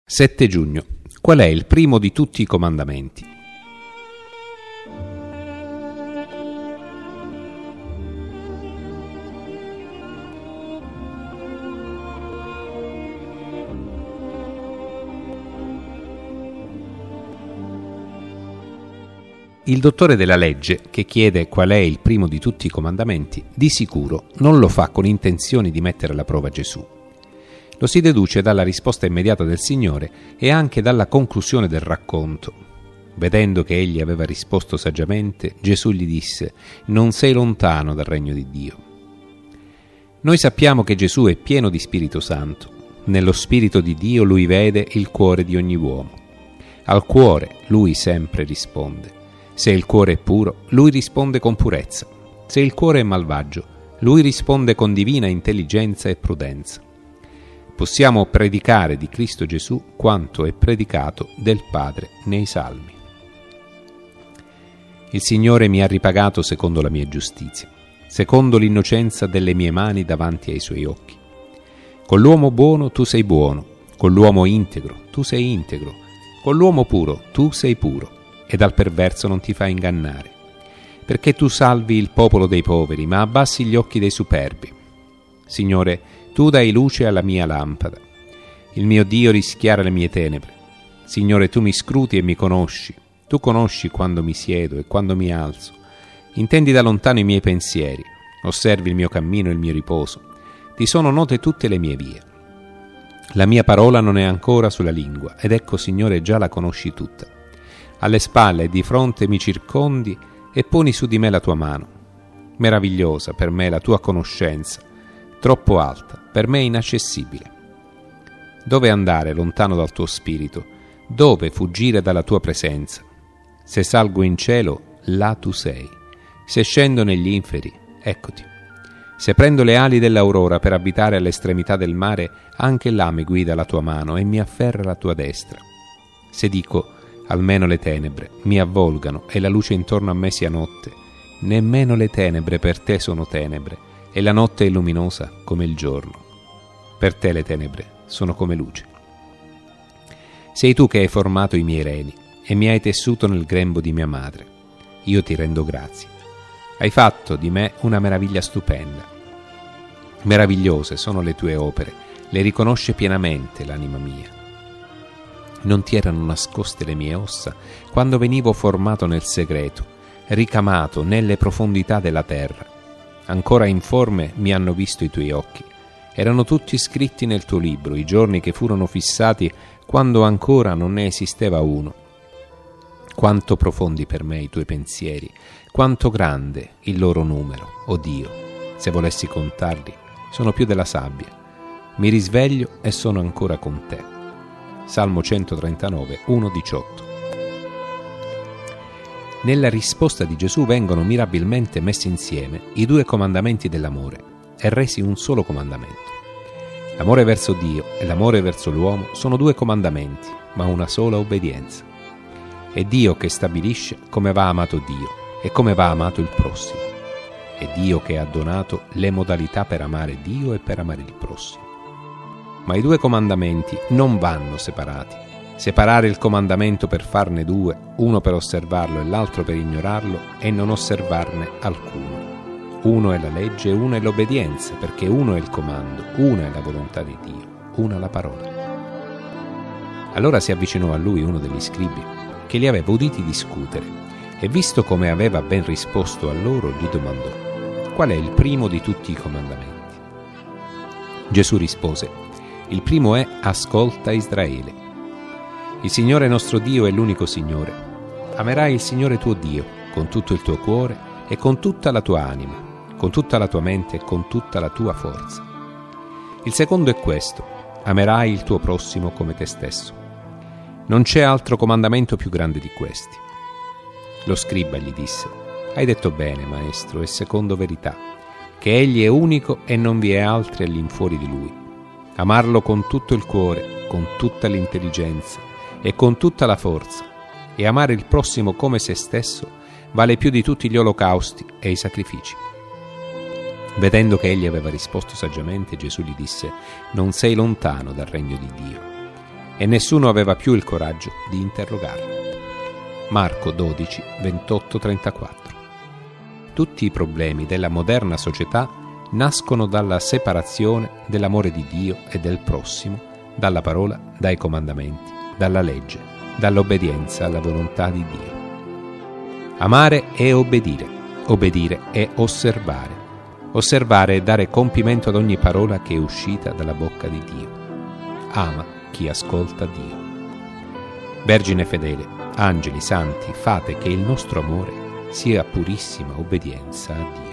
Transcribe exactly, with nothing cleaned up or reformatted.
sette giugno. Qual è il primo di tutti i comandamenti? Il dottore della legge, che chiede qual è il primo di tutti i comandamenti, di sicuro non lo fa con intenzioni di mettere alla prova Gesù. Lo si deduce dalla risposta immediata del Signore e anche dalla conclusione del racconto. Vedendo che egli aveva risposto saggiamente, Gesù gli disse: «Non sei lontano dal regno di Dio». Noi sappiamo che Gesù è pieno di Spirito Santo. Nello Spirito di Dio lui vede il cuore di ogni uomo. Al cuore lui sempre risponde. Se il cuore è puro, lui risponde con purezza. Se il cuore è malvagio, lui risponde con divina intelligenza e prudenza. Possiamo predicare di Cristo Gesù quanto è predicato del Padre nei Salmi. Il Signore mi ha ripagato secondo la mia giustizia, secondo l'innocenza delle mie mani davanti ai Suoi occhi. Con l'uomo buono tu sei buono, con l'uomo integro tu sei integro, con l'uomo puro tu sei puro, e dal perverso non ti fai ingannare. Perché tu salvi il popolo dei poveri, ma abbassi gli occhi dei superbi. Signore, tu dai luce alla mia lampada. Il mio Dio rischiara le mie tenebre. Signore, tu mi scruti e mi conosci. Tu conosci quando mi siedo e quando mi alzo. Intendi da lontano i miei pensieri. Osservi il mio cammino e il mio riposo. Ti sono note tutte le mie vie. La mia parola non è ancora sulla lingua, ed ecco, Signore, già la conosci tutta. Alle spalle e di fronte mi circondi e poni su di me la tua mano. Meravigliosa per me la tua conoscenza, troppo alta, per me inaccessibile. Dove andare lontano dal tuo spirito? Dove fuggire dalla tua presenza? Se salgo in cielo, là tu sei. Se scendo negli inferi, eccoti. Se prendo le ali dell'aurora per abitare all'estremità del mare, anche là mi guida la tua mano e mi afferra la tua destra. Se dico, almeno le tenebre mi avvolgano e la luce intorno a me sia notte, nemmeno le tenebre per te sono tenebre, e la notte è luminosa come il giorno. Per te le tenebre sono come luce. Sei tu che hai formato i miei reni e mi hai tessuto nel grembo di mia madre. Io ti rendo grazie. Hai fatto di me una meraviglia stupenda. Meravigliose sono le tue opere, le riconosce pienamente l'anima mia. Non ti erano nascoste le mie ossa quando venivo formato nel segreto, ricamato nelle profondità della terra. Ancora informe mi hanno visto i tuoi occhi. Erano tutti scritti nel tuo libro i giorni che furono fissati quando ancora non ne esisteva uno. Quanto profondi per me i tuoi pensieri, quanto grande il loro numero, o Dio. Se volessi contarli, sono più della sabbia. Mi risveglio e sono ancora con te. Salmo centotrentanove, uno diciotto. Nella risposta di Gesù vengono mirabilmente messi insieme i due comandamenti dell'amore e resi un solo comandamento. L'amore verso Dio e l'amore verso l'uomo sono due comandamenti, ma una sola obbedienza. È Dio che stabilisce come va amato Dio e come va amato il prossimo. È Dio che ha donato le modalità per amare Dio e per amare il prossimo. Ma i due comandamenti non vanno separati. Separare il comandamento per farne due, uno per osservarlo e l'altro per ignorarlo, e non osservarne alcuno. Uno è la legge e uno è l'obbedienza, perché uno è il comando, una è la volontà di Dio, una la parola. Allora si avvicinò a lui uno degli scribi, che li aveva uditi discutere, e visto come aveva ben risposto a loro, gli domandò: qual è il primo di tutti i comandamenti? Gesù rispose: il primo è: ascolta Israele. Il Signore nostro Dio è l'unico Signore. Amerai il Signore tuo Dio con tutto il tuo cuore e con tutta la tua anima, con tutta la tua mente e con tutta la tua forza. Il secondo è questo: amerai il tuo prossimo come te stesso. Non c'è altro comandamento più grande di questi. Lo scriba gli disse: hai detto bene, maestro, e secondo verità, che egli è unico e non vi è altri all'infuori di lui. Amarlo con tutto il cuore, con tutta l'intelligenza e con tutta la forza, e amare il prossimo come se stesso vale più di tutti gli olocausti e i sacrifici. Vedendo che egli aveva risposto saggiamente, Gesù gli disse: non sei lontano dal regno di Dio. e nessuno aveva più il coraggio di interrogarlo. Marco dodici, ventotto trentaquattro. Tutti i problemi della moderna società nascono dalla separazione dell'amore di Dio e del prossimo, dalla parola, dai comandamenti, dalla legge, dall'obbedienza alla volontà di Dio. Amare è obbedire, obbedire è osservare, osservare è dare compimento ad ogni parola che è uscita dalla bocca di Dio. Ama chi ascolta Dio. Vergine fedele, angeli santi, fate che il nostro amore sia purissima obbedienza a Dio.